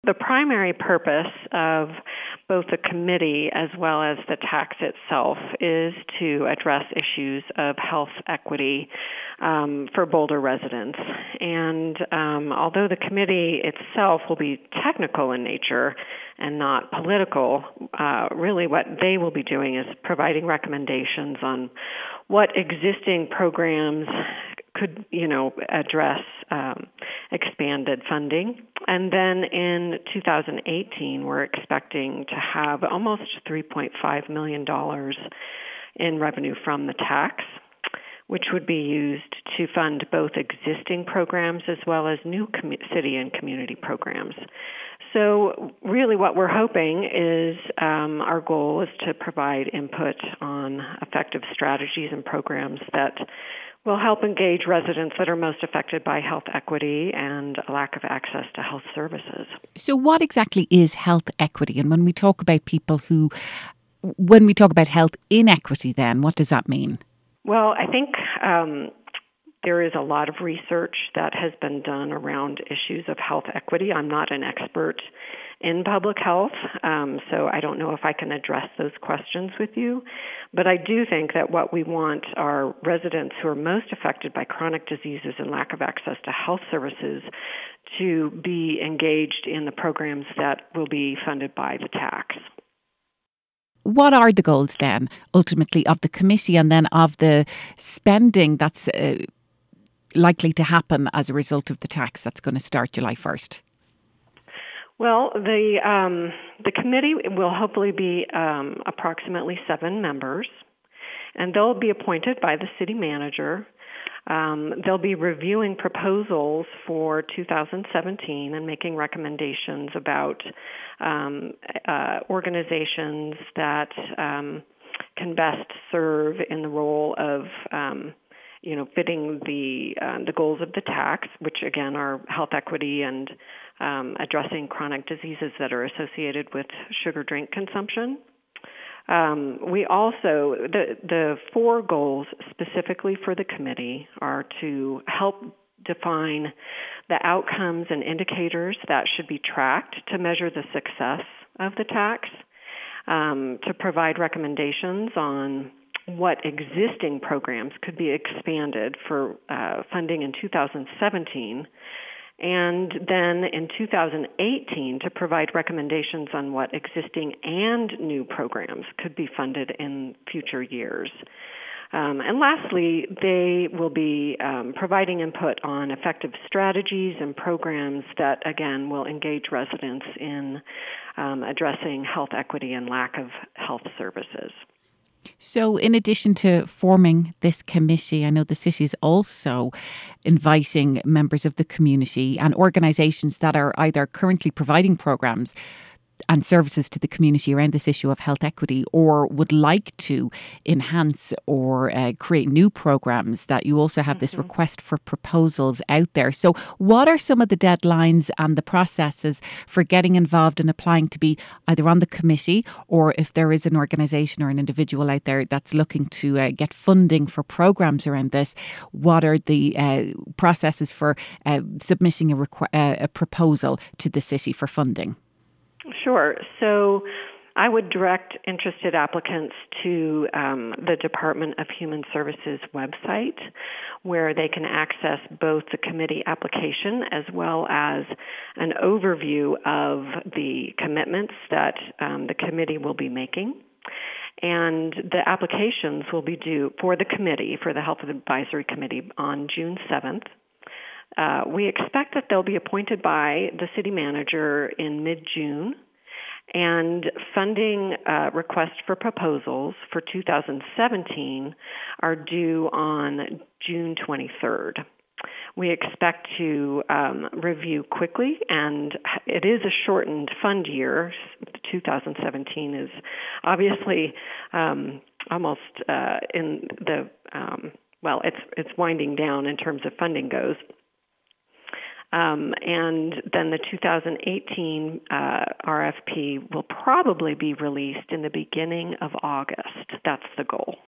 The primary purpose of both the committee as well as the tax itself is to address issues of health equity for Boulder residents. And although the committee itself will be technical in nature and not political, really what they will be doing is providing recommendations on what existing programs could, address expanded funding. And then in 2018, we're expecting to have almost $3.5 million in revenue from the tax, which would be used to fund both existing programs as well as new city and community programs. So really what we're hoping is our goal is to provide input on effective strategies and programs that will help engage residents that are most affected by health equity and a lack of access to health services. So what exactly is health equity? And when we talk about when we talk about health inequity, then what does that mean? Well, I think there is a lot of research that has been done around issues of health equity. I'm not an expert in public health, so I don't know if I can address those questions with you. But I do think that what we want are residents who are most affected by chronic diseases and lack of access to health services to be engaged in the programs that will be funded by the tax. What are the goals then, ultimately, of the committee and then of the spending that's likely to happen as a result of the tax that's going to start July 1st? Well, the committee will hopefully be approximately 7 members, and they'll be appointed by the city manager. They'll be reviewing proposals for 2017 and making recommendations about organizations that can best serve in the role of fitting the goals of the tax, which again are health equity and addressing chronic diseases that are associated with sugar drink consumption. We also, the 4 goals specifically for the committee are to help define the outcomes and indicators that should be tracked to measure the success of the tax, to provide recommendations on what existing programs could be expanded for funding in 2017, and then in 2018 to provide recommendations on what existing and new programs could be funded in future years. And lastly, they will be providing input on effective strategies and programs that, again, will engage residents in addressing health equity and lack of health services. So in addition to forming this committee, I know the city is also inviting members of the community and organisations that are either currently providing programmes and services to the community around this issue of health equity or would like to enhance or create new programs, that you also have this request for proposals out there. So what are some of the deadlines and the processes for getting involved and applying to be either on the committee, or if there is an organisation or an individual out there that's looking to get funding for programs around this, what are the processes for submitting a proposal to the city for funding? Sure. So I would direct interested applicants to the Department of Human Services website, where they can access both the committee application as well as an overview of the commitments that the committee will be making. And the applications will be due for the committee, for the Health Advisory Committee, on June 7th. We expect that they'll be appointed by the city manager in mid-June, and funding requests for proposals for 2017 are due on June 23rd. We expect to review quickly, and it is a shortened fund year. 2017 is obviously almost in the, it's winding down in terms of funding goes. And then the 2018 RFP will probably be released in the beginning of August. That's the goal.